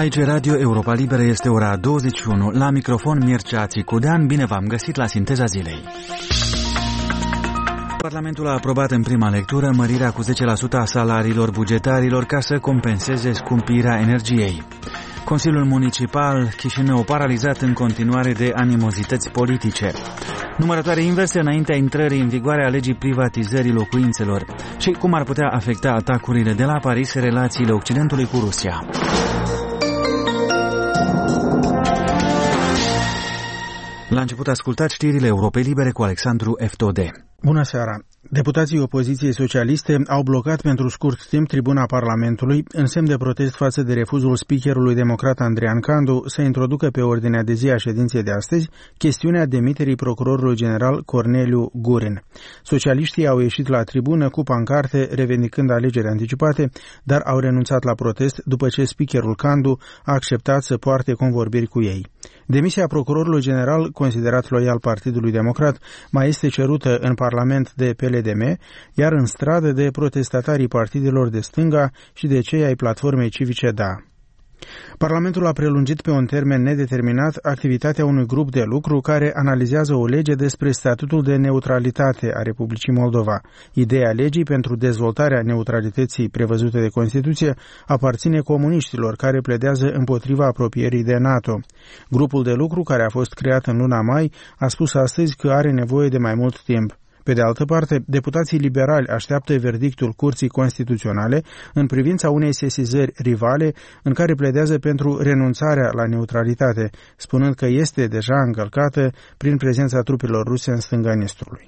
Aici Radio Europa Liberă, este ora 21. La microfon Mircea Țicudean, bine v-am găsit la Sinteza Zilei. Parlamentul a aprobat în prima lectură mărirea cu 10% a salariilor bugetarilor ca să compenseze scumpirea energiei. Consiliul Municipal Chișinău paralizat în continuare de animozități politice. Numărătoare inverse înaintea intrării în vigoare a legii privatizării locuințelor. Și cum ar putea afecta atacurile de la Paris relațiile Occidentului cu Rusia. La început ascultați știrile Europei Libere cu Alexandru Eftode. Bună seara! Deputații opoziției socialiste au blocat pentru scurt timp tribuna Parlamentului în semn de protest față de refuzul speakerului democrat Andrian Candu să introducă pe ordinea de zi a ședinței de astăzi chestiunea demiterii procurorului general Corneliu Gurin. Socialiștii au ieșit la tribună cu pancarte revendicând alegeri anticipate, dar au renunțat la protest după ce speakerul Candu a acceptat să poarte convorbiri cu ei. Demisia procurorului general, considerat loial Partidului Democrat, mai este cerută în Parlament de PLDM, iar în stradă de protestatarii partidelor de stânga și de cei ai platformei civice DA. Parlamentul a prelungit pe un termen nedeterminat activitatea unui grup de lucru care analizează o lege despre statutul de neutralitate a Republicii Moldova. Ideea legii pentru dezvoltarea neutralității prevăzute de Constituție aparține comuniștilor care pledează împotriva apropierii de NATO. Grupul de lucru, care a fost creat în luna mai, a spus astăzi că are nevoie de mai mult timp. Pe de altă parte, deputații liberali așteaptă verdictul Curții Constituționale în privința unei sesizări rivale în care pledează pentru renunțarea la neutralitate, spunând că este deja încălcată prin prezența trupelor ruse în stânga Nistrului.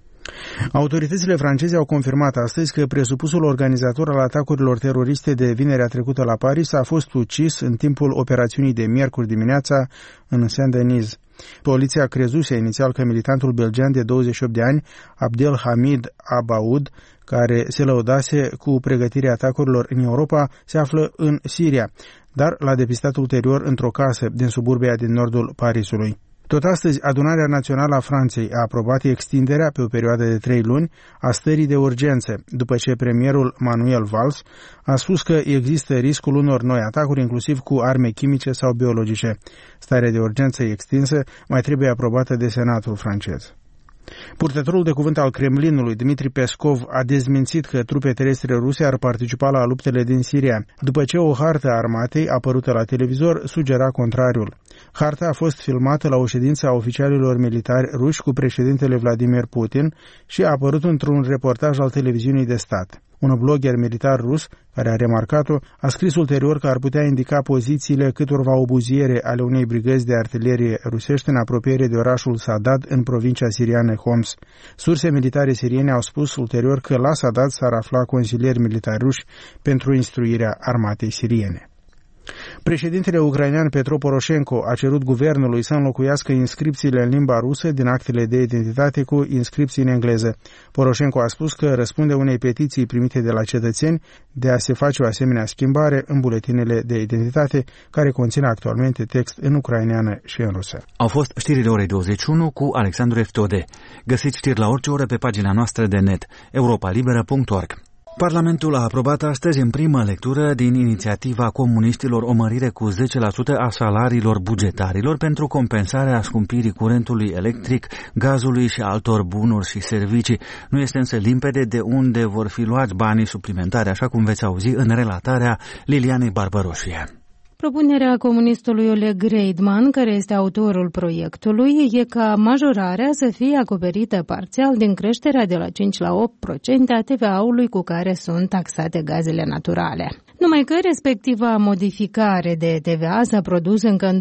Autoritățile franceze au confirmat astăzi că presupusul organizator al atacurilor teroriste de vinerea trecută la Paris a fost ucis în timpul operațiunii de miercuri dimineața în Saint-Denis. Poliția crezuse inițial că militantul belgian de 28 de ani, Abdelhamid Abaoud, care se lăudase cu pregătirea atacurilor în Europa, se află în Siria, dar l-a depistat ulterior într-o casă din suburbia din nordul Parisului. Tot astăzi, Adunarea Națională a Franței a aprobat extinderea pe o perioadă de 3 luni a stării de urgență, după ce premierul Manuel Valls a spus că există riscul unor noi atacuri, inclusiv cu arme chimice sau biologice. Starea de urgență extinsă mai trebuie aprobată de Senatul francez. Purtătorul de cuvânt al Kremlinului, Dmitri Peskov, a dezmințit că trupe terestre ruse ar participa la luptele din Siria, după ce o hartă a armatei apărută la televizor sugera contrariul. Harta a fost filmată la o ședință a oficialilor militari ruși cu președintele Vladimir Putin și a apărut într-un reportaj al televiziunii de stat. Un blogger militar rus, care a remarcat-o, a scris ulterior că ar putea indica pozițiile câtorva obuziere ale unei brigăzi de artilerie rusești în apropiere de orașul Sadat, în provincia siriană Homs. Surse militare siriene au spus ulterior că la Sadat s-ar afla consilieri militari ruși pentru instruirea armatei siriene. Președintele ucrainean Petro Poroșenko a cerut guvernului să înlocuiască inscripțiile în limba rusă din actele de identitate cu inscripții în engleză. Poroșenko a spus că răspunde unei petiții primite de la cetățeni de a se face o asemenea schimbare în buletinele de identitate care conțin actualmente text în ucraineană și în rusă. Au fost știrile orei 21 cu Alexandru Eftode. Găsiți știri la orice oră pe pagina noastră de net europalibera.org. Parlamentul a aprobat astăzi în primă lectură din inițiativa comuniștilor o mărire cu 10% a salariilor bugetarilor pentru compensarea scumpirii curentului electric, gazului și altor bunuri și servicii. Nu este însă limpede de unde vor fi luați banii suplimentari, așa cum veți auzi în relatarea Lilianei Barbăroșie. Propunerea comunistului Oleg Reidman, care este autorul proiectului, e ca majorarea să fie acoperită parțial din creșterea de la 5 la 8% a TVA-ului cu care sunt taxate gazele naturale. Numai că respectiva modificare de TVA s-a produs încă în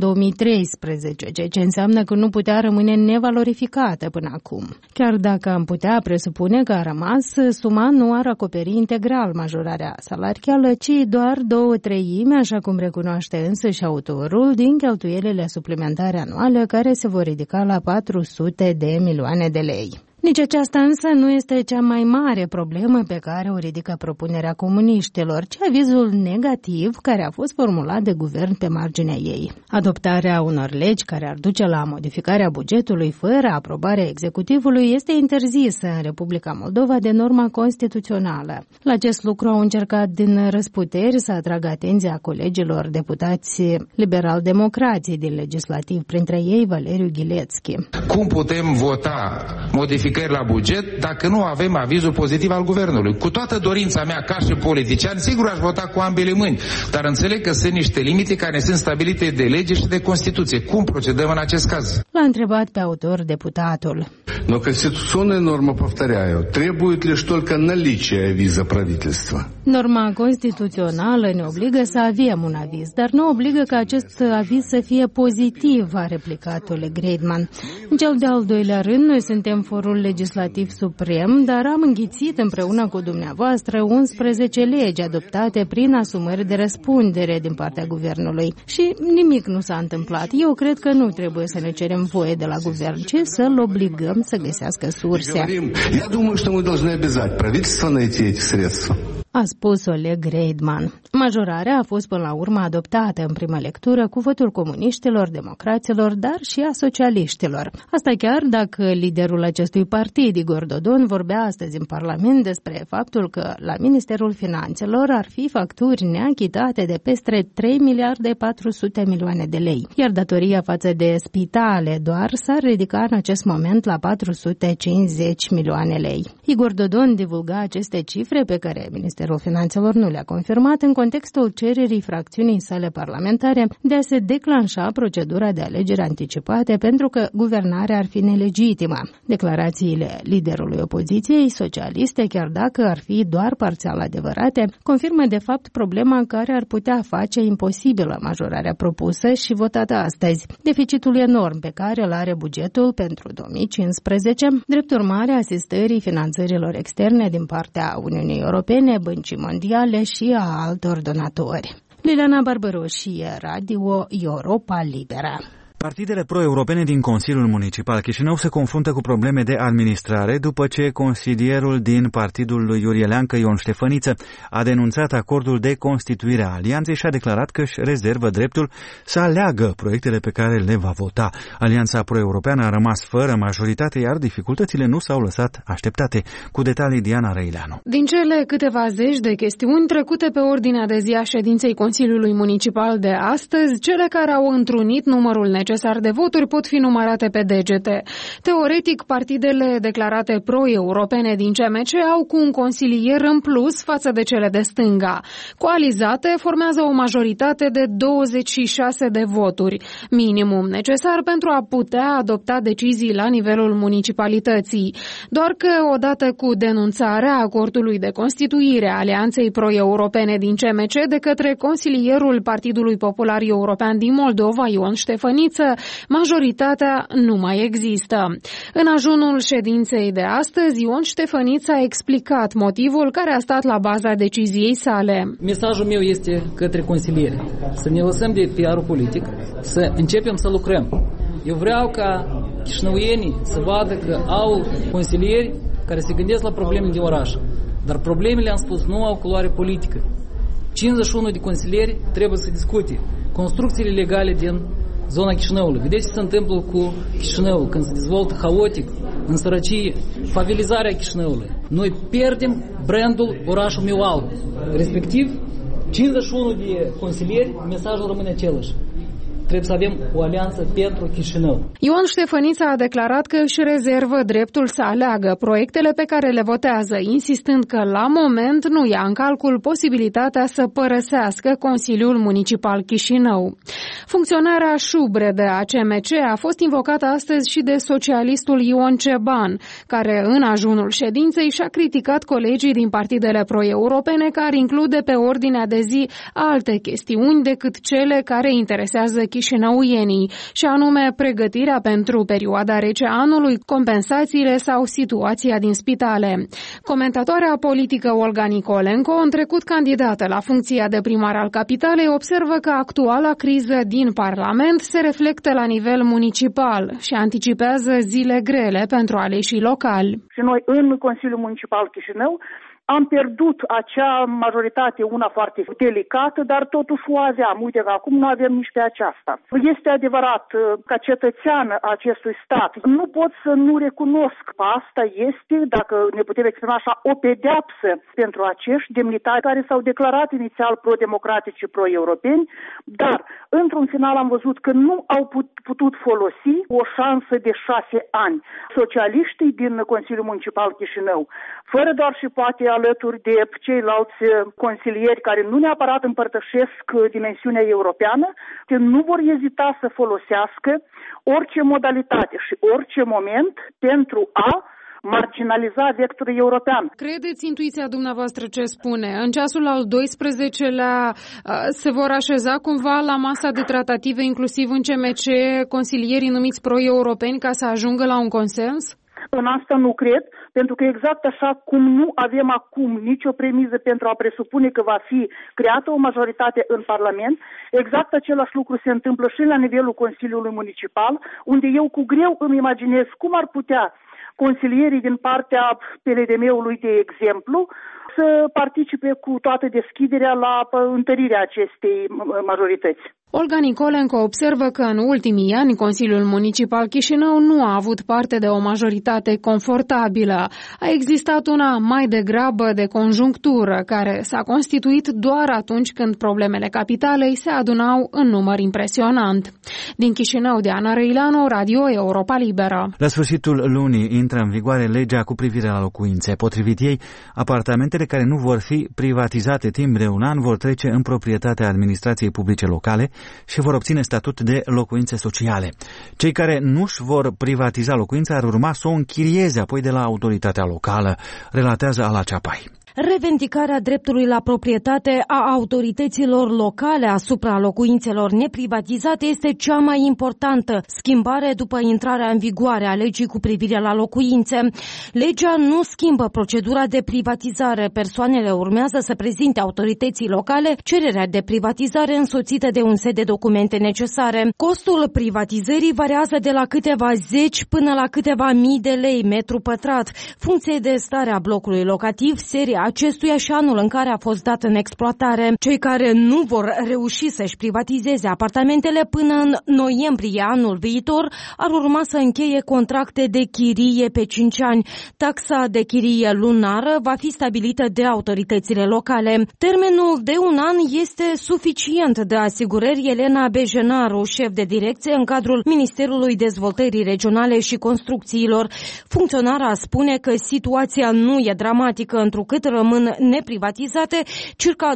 2013, ceea ce înseamnă că nu putea rămâne nevalorificată până acum. Chiar dacă am putea presupune că a rămas, suma nu ar acoperi integral majorarea salarială, ci doar 2/3, așa cum recunoaște însăși autorul, din cheltuielile suplimentare anuale care se vor ridica la 400 de milioane de lei. Nici aceasta însă nu este cea mai mare problemă pe care o ridică propunerea comuniștilor, ci avizul negativ care a fost formulat de guvern pe marginea ei. Adoptarea unor legi care ar duce la modificarea bugetului fără aprobarea executivului este interzisă în Republica Moldova de norma constituțională. La acest lucru au încercat din răsputeri să atragă atenția colegilor deputați liberal-democrații din legislativ, printre ei Valeriu Ghilețchi. Cum putem vota modificări la buget dacă nu avem avizul pozitiv al guvernului? Cu toată dorința mea ca și politician, sigur aș vota cu ambele mâini, dar înțeleg că sunt niște limite care sunt stabilite de lege și de Constituție. Cum procedăm în acest caz? L-a întrebat pe autor deputatul. Но конституционная норма, повторяю, требует лишь только наличия авиза правительства. Norma constituțională ne obligă să avem un aviz, dar nu obligă ca acest aviz să fie pozitiv, a replicat Oleg Greidman. În cel de-al doilea rând, noi suntem forul legislativ suprem, dar am înghițit împreună cu dumneavoastră 11 legi adoptate prin asumări de răspundere din partea guvernului. Și nimic nu s-a întâmplat. Eu cred că nu trebuie să ne cerem voie de la guvern, ci să-l obligăm să găsească surse. Я думаю, что мы должны обязать правительство найти эти средства. A spus Oleg Greidman. Majorarea a fost până la urmă adoptată în primă lectură cu votul comuniștilor, democraților, dar și a socialiștilor. Asta chiar dacă liderul acestui partid, Igor Dodon, vorbea astăzi în Parlament despre faptul că la Ministerul Finanțelor ar fi facturi neachitate de peste 3 miliarde 400 milioane de lei, iar datoria față de spitale doar s-ar ridica în acest moment la 450 milioane lei. Igor Dodon divulga aceste cifre pe care Ministerul Finanțelor nu le-a confirmat în contextul cererii fracțiunii sale parlamentare de a se declanșa procedura de alegeri anticipate pentru că guvernarea ar fi nelegitimă. Declarațiile liderului opoziției socialiste, chiar dacă ar fi doar parțial adevărate, confirmă de fapt problema care ar putea face imposibilă majorarea propusă și votată astăzi. Deficitul enorm pe care îl are bugetul pentru 2015, drept urmare a asistării finanțărilor externe din partea Uniunii Europene, Băncii Mondiale și a altor donatori. Liliana Barbaroșie, Radio Europa Liberă. Partidele pro-europene din Consiliul Municipal Chișinău se confruntă cu probleme de administrare după ce consilierul din partidul lui Iurie Leancă, Ion Ștefăniță, a denunțat acordul de constituire a alianței și a declarat că își rezervă dreptul să aleagă proiectele pe care le va vota. Alianța pro-europeană a rămas fără majoritate, iar dificultățile nu s-au lăsat așteptate. Cu detalii Diana Răileanu. Din cele câteva zeci de chestiuni trecute pe ordinea de zi a ședinței Consiliului Municipal de astăzi, cele care au întrunit numărul necesar de voturi pot fi numărate pe degete. Teoretic, partidele declarate pro-europene din CMC au cu un consilier în plus față de cele de stânga. Coalizate formează o majoritate de 26 de voturi, minimum necesar pentru a putea adopta decizii la nivelul municipalității. Doar că, odată cu denunțarea acordului de constituire a Alianței pro-europene din CMC de către consilierul Partidului Popular European din Moldova, Ion Ștefăniță, majoritatea nu mai există. În ajunul ședinței de astăzi, Ion Ștefăniță a explicat motivul care a stat la baza deciziei sale. Mesajul meu este către consilieri. Să ne lăsăm de PR-ul politic, să începem să lucrăm. Eu vreau ca chișinăuienii să vadă că au consilieri care se gândesc la probleme de oraș. Dar problemele, am spus, nu au culoare politică. 51 de consilieri trebuie să discute construcțiile legale din zona Chișinăului. Vedeți ce se întâmplă cu Chișinăul când se dezvoltă haotic, în sărăcie, favelizarea Chișinăului. Noi pierdem brandul orașul meu alb. Respectiv, 51 de consilieri, mesajul rămâne același. Trebuie să avem o alianță pentru Chișinău. Ion Ștefăniță a declarat că își rezervă dreptul să aleagă proiectele pe care le votează, insistând că la moment nu ia în calcul posibilitatea să părăsească Consiliul Municipal Chișinău. Funcționarea șubredă a CMC a fost invocată astăzi și de socialistul Ion Ceban, care în ajunul ședinței și-a criticat colegii din partidele pro-europene care include pe ordinea de zi alte chestiuni decât cele care interesează chișinăuienii, și anume pregătirea pentru perioada rece anului, compensațiile sau situația din spitale. Comentatoarea politică Olga Nicolenko, în trecut candidată la funcția de primar al capitalei, observă că actuala criză din Parlament se reflectă la nivel municipal și anticipează zile grele pentru aleșii locali. Și noi în Consiliul Municipal Chișinău am pierdut acea majoritate, una foarte delicată, dar totuși o aveam. Uite că acum nu avem nici pe aceasta. Este adevărat, ca cetățean acestui stat, nu pot să nu recunosc. Asta este, dacă ne putem exprima așa, o pedeapsă pentru acești demnitari care s-au declarat inițial pro-democratici și pro-europeni, dar într-un final am văzut că nu au putut folosi o șansă de 6 ani. Socialiștii din Consiliul Municipal Chișinău, fără doar și poate alături de ceilalți consilieri care nu neapărat împărtășesc dimensiunea europeană, nu vor ezita să folosească orice modalitate și orice moment pentru a marginaliza vectorul european. Credeți intuiția dumneavoastră ce spune? În ceasul al 12-lea se vor așeza cumva la masa de tratative, inclusiv în CMC, consilierii numiți pro-europeni ca să ajungă la un consens? În asta nu cred, pentru că exact așa cum nu avem acum nicio premiză pentru a presupune că va fi creată o majoritate în Parlament, exact același lucru se întâmplă și la nivelul Consiliului Municipal, unde eu cu greu îmi imaginez cum ar putea consilierii din partea PLDM-ului, de exemplu, să participe cu toată deschiderea la întărirea acestei majorități. Olga Nicolenko observă că în ultimii ani Consiliul Municipal Chișinău nu a avut parte de o majoritate confortabilă. A existat una mai degrabă de conjunctură, care s-a constituit doar atunci când problemele capitalei se adunau în număr impresionant. Din Chișinău, Diana Răileanu, Radio Europa Liberă. La sfârșitul lunii intră în vigoare legea cu privire la locuințe. Potrivit ei, apartamentele care nu vor fi privatizate timp de un an vor trece în proprietatea administrației publice locale și vor obține statut de locuințe sociale. Cei care nu-și vor privatiza locuința ar urma să o închirieze apoi de la autoritatea locală, relatează Ala Ceapai. Revendicarea dreptului la proprietate a autorităților locale asupra locuințelor neprivatizate este cea mai importantă schimbare după intrarea în vigoare a legii cu privire la locuințe. Legea nu schimbă procedura de privatizare. Persoanele urmează să prezinte autorității locale cererea de privatizare însoțită de un set de documente necesare. Costul privatizării variază de la câteva zeci până la câteva mii de lei metru pătrat, funcție de starea blocului locativ, seria acestuia și anul în care a fost dat în exploatare. Cei care nu vor reuși să-și privatizeze apartamentele până în noiembrie anul viitor ar urma să încheie contracte de chirie pe 5 ani. Taxa de chirie lunară va fi stabilită de autoritățile locale. Termenul de un an este suficient, de asigurări Elena Bejenaru, șef de direcție în cadrul Ministerului Dezvoltării Regionale și Construcțiilor. Funcționara spune că situația nu e dramatică, întrucât rămân neprivatizate circa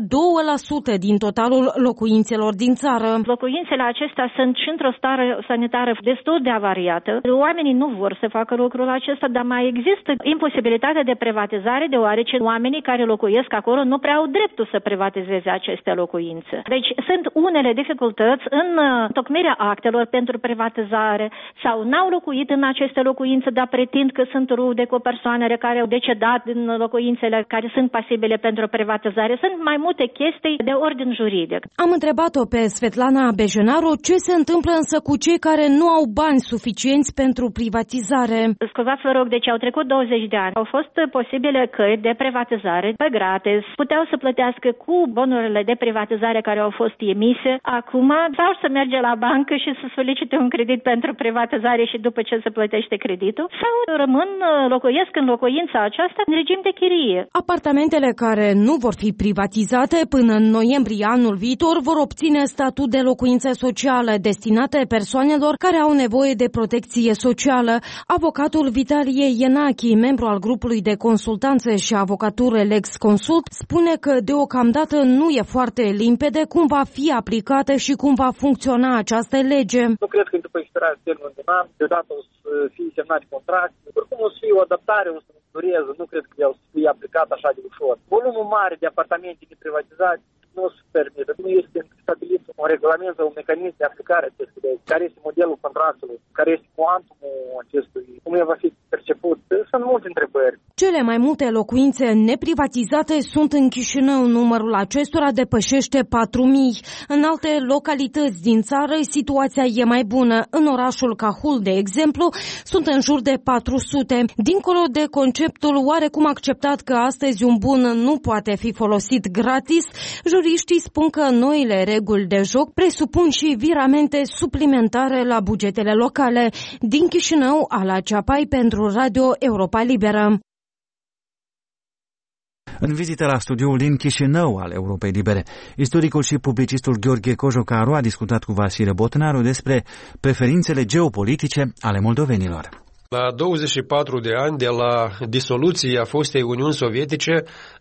2% din totalul locuințelor din țară. Locuințele acestea sunt și într-o stare sanitară destul de avariată. Oamenii nu vor să facă lucrul acesta, dar mai există imposibilitatea de privatizare, deoarece oamenii care locuiesc acolo nu prea au dreptul să privatizeze aceste locuințe. Deci sunt unele dificultăți în întocmirea actelor pentru privatizare sau n-au locuit în aceste locuințe, dar pretind că sunt rude cu persoanele care au decedat din locuințele care sunt pasibile pentru privatizare. Sunt mai multe chestii de ordin juridic. Am întrebat-o pe Svetlana Bejenaru ce se întâmplă însă cu cei care nu au bani suficienți pentru privatizare. Scuzați, vă rog, deci au trecut 20 de ani. Au fost posibile căi de privatizare pe gratis. Puteau să plătească cu bonurile de privatizare care au fost emise. Acum sau să merge la bancă și să solicite un credit pentru privatizare și după ce se plătește creditul, sau locuiesc în locuința aceasta în regim de chirie. Apartamentele care nu vor fi privatizate până în noiembrie anul viitor vor obține statut de locuință socială destinate persoanelor care au nevoie de protecție socială. Avocatul Vitalie Ienachi, membru al grupului de consultanță și avocatură Lex Consult, spune că deocamdată nu e foarte limpede cum va fi aplicată și cum va funcționa această lege. Nu cred că după expirarea termenului de un an, deodată o să fie semnat contract, oricum o să fie o adaptare, o să dureze, nu cred că el să fie aplicat așa de ușor. Volumul mare de apartamente neprivatizate nu se permite. Nu este stabilit un regulament sau un mecanism de aplicare acestui legi. Care este modelul contractului? Care este cuantumul acestui? Cum el va fi perceput? Sunt multe întrebări. Cele mai multe locuințe neprivatizate sunt în Chișinău. Numărul acestora depășește 4.000. În alte localități din țară situația e mai bună. În orașul Cahul, de exemplu, sunt în jur de 400. Dincolo de conceptul oarecum acceptat că astăzi un bun nu poate fi folosit gratis, juriștii spun că noile reguli de joc presupun și viramente suplimentare la bugetele locale. Din Chișinău, Ala Ceapai pentru Radio Europa Liberă. În vizită la studioul din Chișinău al Europei Libere, istoricul și publicistul Gheorghe Cojocaru a discutat cu Vasile Botnaru despre preferințele geopolitice ale moldovenilor. La 24 de ani de la disoluția fostei Uniuni Sovietice,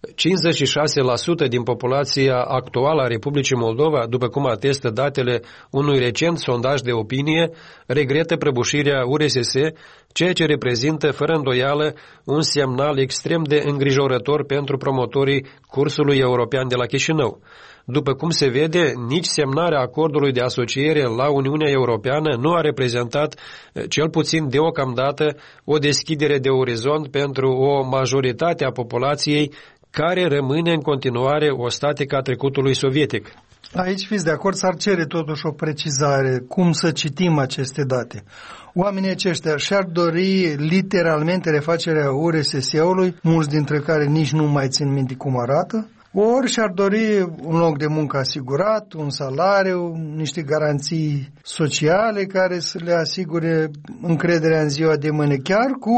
56% din populația actuală a Republicii Moldova, după cum atestă datele unui recent sondaj de opinie, regretă prăbușirea URSS, ceea ce reprezintă, fără îndoială, un semnal extrem de îngrijorător pentru promotorii cursului european de la Chișinău. După cum se vede, nici semnarea acordului de asociere la Uniunea Europeană nu a reprezentat, cel puțin deocamdată, o deschidere de orizont pentru o majoritate a populației care rămâne în continuare ostatică a trecutului sovietic. Aici fiți de acord, s-ar cere totuși o precizare, cum să citim aceste date. Oamenii aceștia și-ar dori literalmente refacerea URSS-ului, mulți dintre care nici nu mai țin minte cum arată, ori și-ar dori un loc de muncă asigurat, un salariu, niște garanții sociale care să le asigure încrederea în ziua de mâine, chiar cu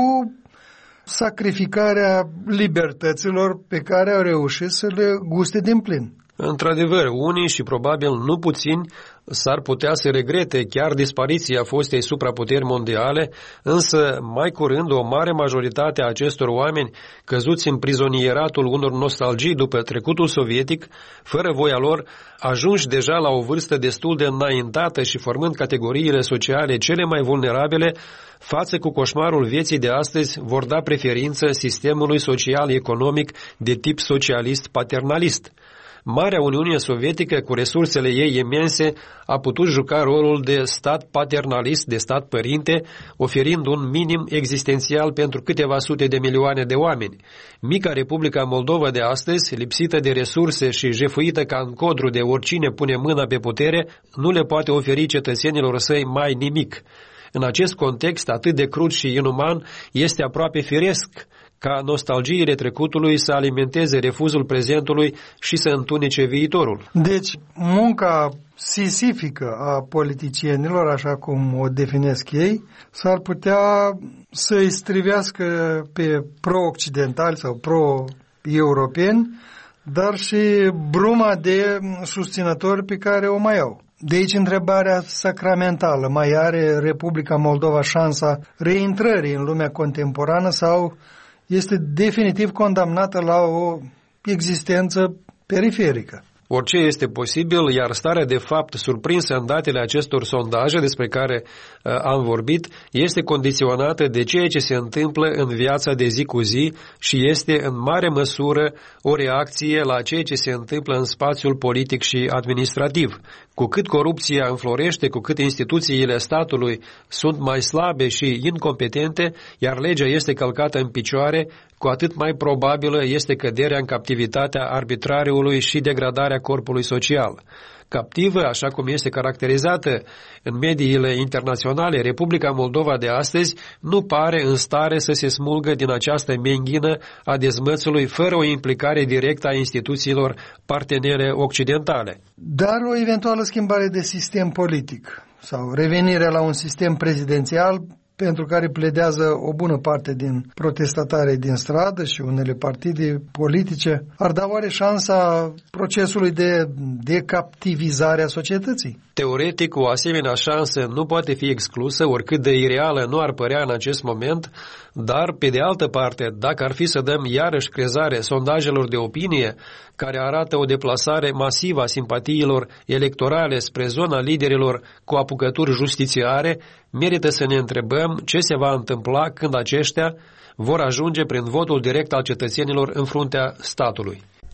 sacrificarea libertăților pe care au reușit să le guste din plin. Într-adevăr, unii și probabil nu puțini s-ar putea să regrete chiar dispariția fostei supraputeri mondiale, însă mai curând o mare majoritate a acestor oameni căzuți în prizonieratul unor nostalgii după trecutul sovietic, fără voia lor, ajunși deja la o vârstă destul de înaintată și formând categoriile sociale cele mai vulnerabile, față cu coșmarul vieții de astăzi, vor da preferință sistemului social-economic de tip socialist-paternalist. Marea Uniune Sovietică, cu resursele ei imense, a putut juca rolul de stat paternalist, de stat părinte, oferind un minim existențial pentru câteva sute de milioane de oameni. Mica Republica Moldova de astăzi, lipsită de resurse și jefuită ca în codru de oricine pune mâna pe putere, nu le poate oferi cetățenilor săi mai nimic. În acest context atât de crud și inuman, este aproape firesc ca nostalgiile trecutului să alimenteze refuzul prezentului și să întunece viitorul. Deci, munca sisifică a politicienilor, așa cum o definesc ei, s-ar putea să îi strivească pe pro-occidentali sau pro-europeni, dar și bruma de susținători pe care o mai au. De aici întrebarea sacramentală. Mai are Republica Moldova șansa reintrării în lumea contemporană sau este definitiv condamnată la o existență periferică? Orice este posibil, iar starea de fapt surprinsă în datele acestor sondaje despre care am vorbit este condiționată de ceea ce se întâmplă în viața de zi cu zi și este în mare măsură o reacție la ceea ce se întâmplă în spațiul politic și administrativ. Cu cât corupția înflorește, cu cât instituțiile statului sunt mai slabe și incompetente, iar legea este călcată în picioare, cu atât mai probabilă este căderea în captivitatea arbitrariului și degradarea corpului social. Captivă, așa cum este caracterizată în mediile internaționale, Republica Moldova de astăzi nu pare în stare să se smulgă din această menghină a dezmățului fără o implicare directă a instituțiilor partenere occidentale. Dar o eventuală schimbare de sistem politic sau revenirea la un sistem prezidențial pentru care pledează o bună parte din protestatarii din stradă și unele partide politice, ar da oare șansa procesului de decaptivizare a societății? Teoretic, o asemenea șansă nu poate fi exclusă, oricât de ireală nu ar părea în acest moment, dar, pe de altă parte, dacă ar fi să dăm iarăși crezare sondajelor de opinie, care arată o deplasare masivă a simpatiilor electorale spre zona liderilor cu apucături justițiare, merită să ne întrebăm ce se va întâmpla când aceștia vor ajunge prin votul direct al cetățenilor în fruntea statului.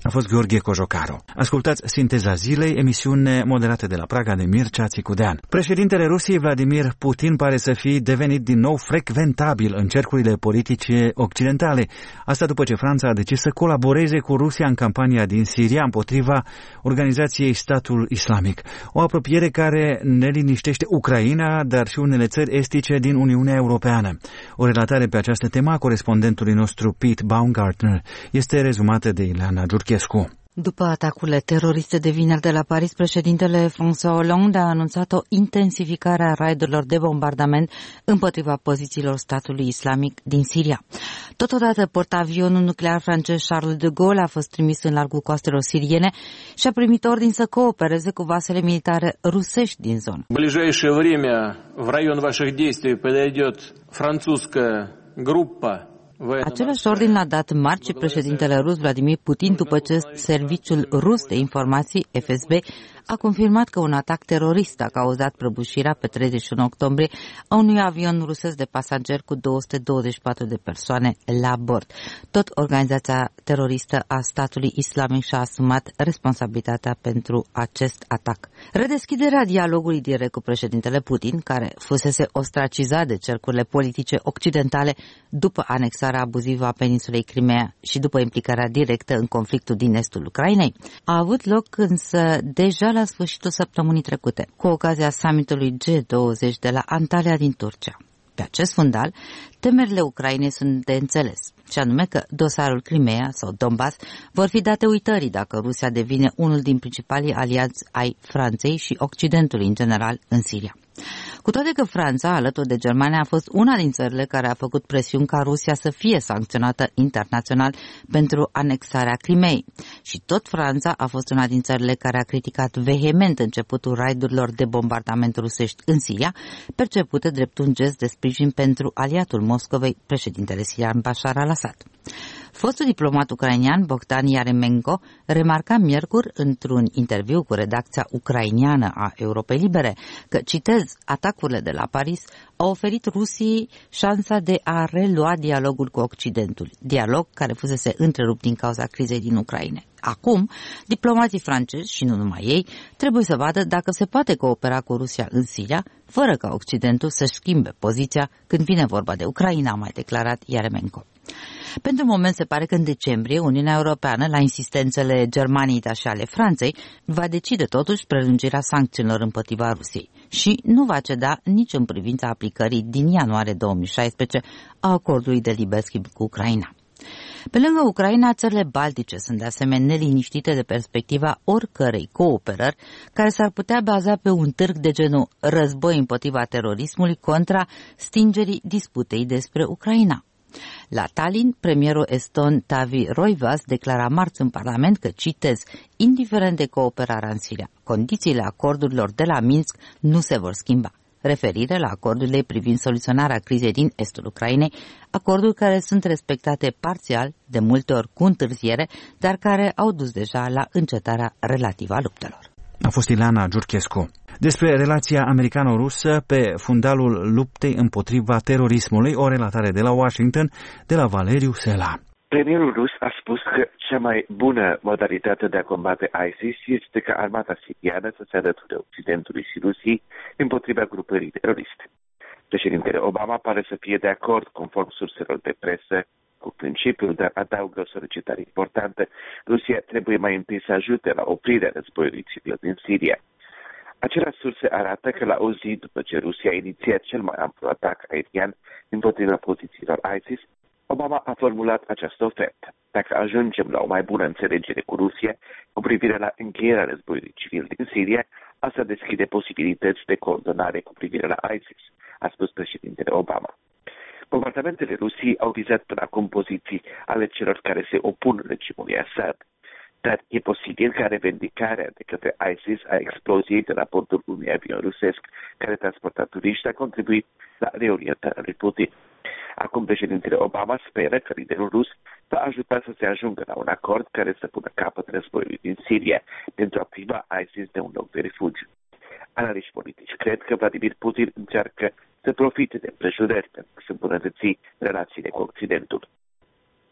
A fost Gheorghe Cojocaru. Ascultați Sinteza Zilei, emisiune moderată de la Praga de Mircea Țicudean. Președintele Rusiei Vladimir Putin pare să fi devenit din nou frecventabil în cercurile politice occidentale. Asta după ce Franța a decis să colaboreze cu Rusia în campania din Siria împotriva organizației Statul Islamic. O apropiere care ne liniștește Ucraina, dar și unele țări estice din Uniunea Europeană. O relatare pe această temă a corespondentului nostru Pete Baumgartner este rezumată de Ileana Giurchescu. După atacurile teroriste de vineri de la Paris, președintele François Hollande a anunțat o intensificare a raidurilor de bombardament împotriva pozițiilor statului islamic din Siria. Totodată, portavionul nuclear francez Charles de Gaulle a fost trimis în largul coastelor siriene și a primit ordin să coopereze cu vasele militare rusești din zonă. В ближайшее время в район ваших действий подойдет французская группа. Același ordin l-a dat marți președintele rus Vladimir Putin după ce Serviciul Rus de Informații, FSB, a confirmat că un atac terorist a cauzat prăbușirea pe 31 octombrie a unui avion rusesc de pasageri cu 224 de persoane la bord. Tot organizația teroristă a statului islamic și-a asumat responsabilitatea pentru acest atac. Redeschiderea dialogului direct cu președintele Putin, care fusese ostracizat de cercurile politice occidentale după anexarea abuzivă a peninsulei Crimea și după implicarea directă în conflictul din estul Ucrainei, a avut loc însă deja la sfârșitul săptămânii trecute, cu ocazia summitului G20 de la Antalya din Turcia. Pe acest fundal, temerile Ucrainei sunt de înțeles, și anume că dosarul Crimea sau Donbass vor fi date uitării dacă Rusia devine unul din principalii aliați ai Franței și Occidentului în general în Siria. Cu toate că Franța, alături de Germania, a fost una din țările care a făcut presiuni ca Rusia să fie sancționată internațional pentru anexarea Crimeei. Și tot Franța a fost una din țările care a criticat vehement începutul raidurilor de bombardament rusești în Siria, percepute drept un gest de sprijin pentru aliatul Moscovei, președintele sirian Bashar al-Assad. Fostul diplomat ucrainian Bogdan Yaremenko remarca miercuri într-un interviu cu redacția ucrainiană a Europei Libere că, citez, atacurile de la Paris au oferit Rusiei șansa de a relua dialogul cu Occidentul, dialog care fusese întrerupt din cauza crizei din Ucraina. Acum, diplomații francezi și nu numai ei trebuie să vadă dacă se poate coopera cu Rusia în Siria, fără ca Occidentul să-și schimbe poziția când vine vorba de Ucraina, a mai declarat Yaremenko. Pentru moment se pare că în decembrie Uniunea Europeană, la insistențele Germaniei, dar și ale Franței, va decide totuși prelungirea sancțiunilor împotriva Rusiei și nu va ceda nici în privința aplicării din ianuarie 2016 a acordului de liber schimb cu Ucraina. Pe lângă Ucraina, țările baltice sunt de asemenea neliniștite de perspectiva oricărei cooperări care s-ar putea baza pe un târg de genul război împotriva terorismului contra stingerii disputei despre Ucraina. La Tallinn, premierul eston Taavi Rõivas declara marți în Parlament că, citez, indiferent de cooperarea în Siria, condițiile acordurilor de la Minsk nu se vor schimba. Referire la acordurile privind soluționarea crizei din estul Ucrainei, acorduri care sunt respectate parțial, de multe ori cu întârziere, dar care au dus deja la încetarea relativă a luptelor. A fost Ileana Giurchescu. Despre relația americano-rusă pe fundalul luptei împotriva terorismului, o relatare de la Washington, de la Valeriu Sela. Premierul rus a spus că cea mai bună modalitate de a combate ISIS este ca armata siriană să se alăture Occidentului și Rusiei împotriva grupării teroriste. Președintele Obama pare să fie de acord, conform surselor de presă, cu principiul, dar adaugă o solicitare importantă. Rusia trebuie mai întâi să ajute la oprirea războiului civil din Siria. Aceleași surse arată că la o zi după ce Rusia a inițiat cel mai amplu atac aerian împotriva pozițiilor ISIS, Obama a formulat această ofertă. Dacă ajungem la o mai bună înțelegere cu Rusia cu privire la încheierea războiului civil din Siria, asta deschide posibilități de coordonare cu privire la ISIS, a spus președintele Obama. Bombardamentele Rusiei au vizat până acum poziții ale celor care se opun regimului Assad, dar e posibil ca revendicarea de către ISIS a exploziei de la bordul unui avion rusesc care transporta turiști a contribuit la reorientarea lui Putin. Acum președintele Obama speră că liderul rus va ajuta să se ajungă la un acord care să pună capăt războiului din Siria pentru a priva ISIS de un loc de refugiu. Analiști politici cred că Vladimir Putin încearcă să profite de împrejurări pentru a îmbunătăți relațiile cu Occidentul.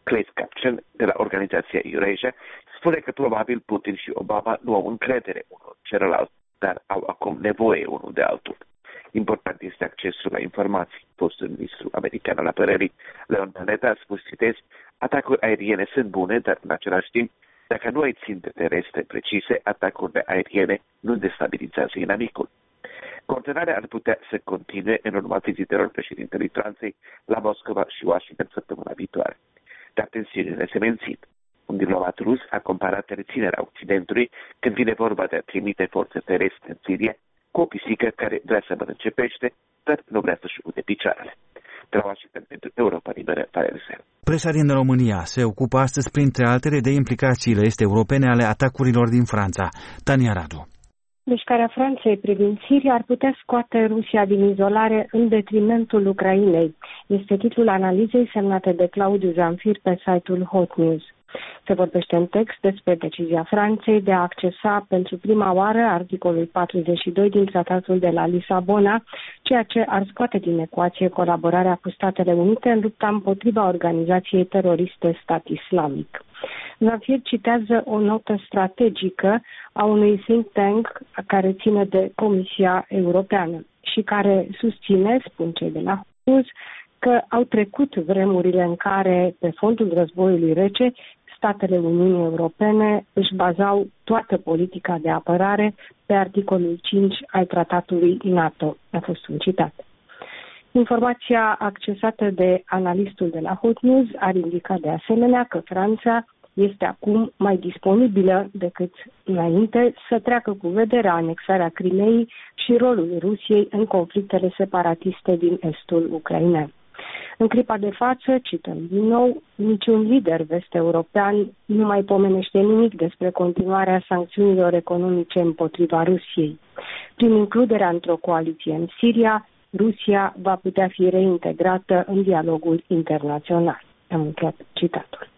Claes Kapchen de la organizația Eurasia spune că probabil Putin și Obama nu au încredere unul celălalt, dar au acum nevoie unul de altul. Important este accesul la informații. Fostul ministru american al apărării, Leon Panetta, a spus, citez, atacuri aeriene sunt bune, dar în același timp, dacă nu ai ținte terestre precise, atacurile aeriene nu destabilizează inamicul. Coordonarea ar putea să continue în urma vizitelor președintelui Franței la Moscova și Washington săptămâna viitoare. Dar tensiunile se mențin. Un diplomat rus a comparat reținerea Occidentului când vine vorba de a trimite forțe terestre în Siria cu o pisică care vrea să mănânce pește, dar nu vrea să-și ude picioarele. De la Washington pentru Europa Liberă, Valery Ser. Presa din România se ocupă astăzi, printre altele, de implicațiile est-europene ale atacurilor din Franța. Tania Radu. Mișcarea Franței privind Siria ar putea scoate Rusia din izolare în detrimentul Ucrainei. Este titlul analizei semnate de Claudiu Zamfir pe site-ul Hot News. Se vorbește în text despre decizia Franței de a accesa pentru prima oară articolul 42 din Tratatul de la Lisabona, ceea ce ar scoate din ecuație colaborarea cu Statele Unite în lupta împotriva organizației teroriste Stat Islamic. Zamfir citează o notă strategică a unui think tank care ține de Comisia Europeană și care susține, spun cei de la News, că au trecut vremurile în care, pe fondul războiului rece, statele Uniunii Europene își bazau toată politica de apărare pe articolul 5 al tratatului NATO. A fost un citat. Informația accesată de analistul de la Hot News ar indica de asemenea că Franța este acum mai disponibilă decât înainte să treacă cu vederea anexarea Crimeei și rolul Rusiei în conflictele separatiste din estul ucrainean. În clipa de față, cităm din nou, niciun lider vest-european nu mai pomenește nimic despre continuarea sancțiunilor economice împotriva Rusiei. Prin includerea într-o coaliție în Siria, Rusia va putea fi reintegrată în dialogul internațional. Am încheiat citatul.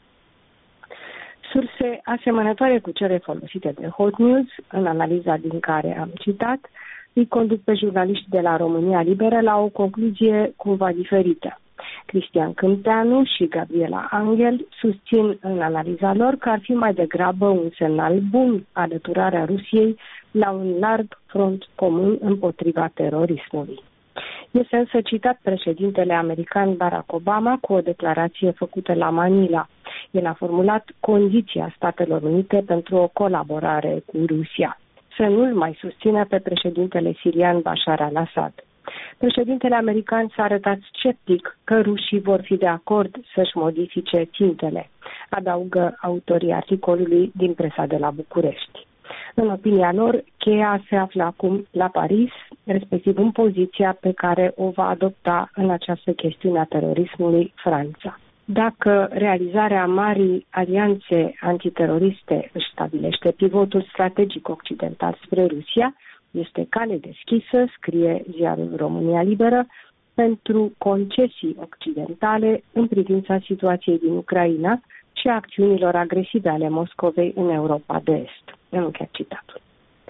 Surse asemănătoare cu cele folosite de Hot News, în analiza din care am citat, îi conduc pe jurnaliști de la România Liberă la o concluzie cumva diferită. Cristian Câmpeanu și Gabriela Angel susțin în analiza lor că ar fi mai degrabă un semnal bun alăturarea Rusiei la un larg front comun împotriva terorismului. Este însă citat președintele american Barack Obama cu o declarație făcută la Manila. El a formulat condiția Statelor Unite pentru o colaborare cu Rusia: să nu-l mai susțină pe președintele sirian Bashar al-Assad. Președintele american s-a arătat sceptic că rușii vor fi de acord să-și modifice țintele, adaugă autorii articolului din presa de la București. În opinia lor, cheia se află acum la Paris, respectiv în poziția pe care o va adopta în această chestiune a terorismului Franța. Dacă realizarea marii alianțe antiteroriste își stabilește pivotul strategic occidental spre Rusia, este cale deschisă, scrie ziarul România Liberă, pentru concesii occidentale în privința situației din Ucraina și a acțiunilor agresive ale Moscovei în Europa de Est. Am încheiat citatul.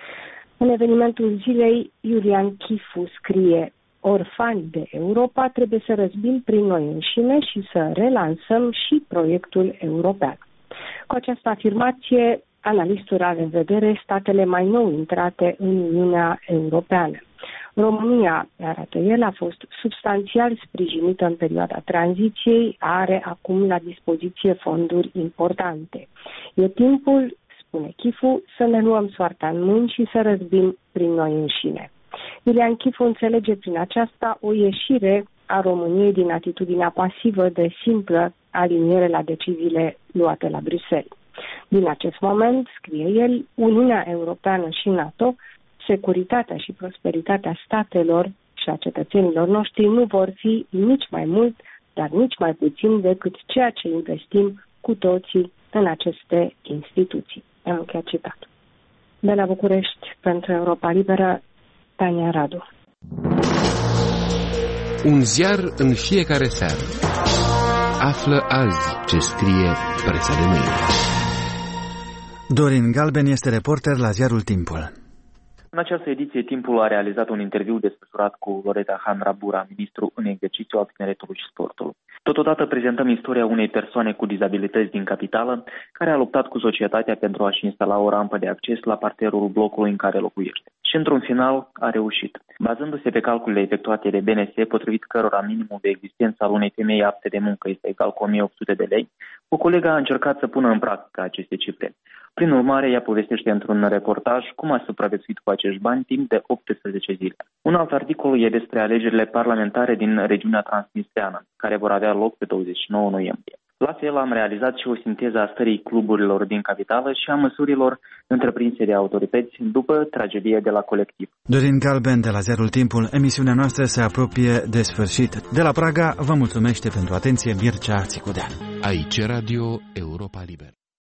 În evenimentul zilei, Iulian Chifu scrie: orfani de Europa, trebuie să răzbim prin noi înșine și să relansăm și proiectul european. Cu această afirmație, analistul are în vedere statele mai nou intrate în Uniunea Europeană. România, arată el, a fost substanțial sprijinită în perioada tranziției, are acum la dispoziție fonduri importante. E timpul, spune Chifu, să ne luăm soarta în mâini și să răzbim prin noi înșine. Iulian Chifu înțelege prin aceasta o ieșire a României din atitudinea pasivă de simplă aliniere la deciziile luate la Bruxelles. Din acest moment, scrie el, Uniunea Europeană și NATO, securitatea și prosperitatea statelor și a cetățenilor noștri nu vor fi nici mai mult, dar nici mai puțin decât ceea ce investim cu toții în aceste instituții. Am încheiat citatul. De la București, pentru Europa Liberă, Tania Radu. Un ziar în fiecare seară. Află azi ce scrie presa de mâine. Dorin Galben este reporter la ziarul Timpul. În această ediție, Timpul a realizat un interviu desfășurat cu Loreta Han-Rabura, ministru în exercițiu al tineretului și sportului. Totodată prezentăm istoria unei persoane cu dizabilități din capitală, care a luptat cu societatea pentru a-și instala o rampă de acces la parterul blocului în care locuiește. Și într-un final a reușit. Bazându-se pe calculele efectuate de BNS, potrivit cărora minimul de existență al unei femei apte de muncă este egal cu 1800 de lei, o colegă a încercat să pună în practică aceste cifre. Prin urmare, ea povestește într-un reportaj cum a supraviețuit cu acești bani timp de 18 zile. Un alt articol e despre alegerile parlamentare din regiunea transnistreană, care vor avea loc pe 29 noiembrie. La fel, am realizat și o sinteză a stării cluburilor din capitală și a măsurilor întreprinse de autorități după tragedia de la Colectiv. Dorin Galben de la Ziarul Timpul, emisiunea noastră se apropie de sfârșit. De la Praga vă mulțumește pentru atenție Mircea Țicudean. Aici Radio Europa Liberă.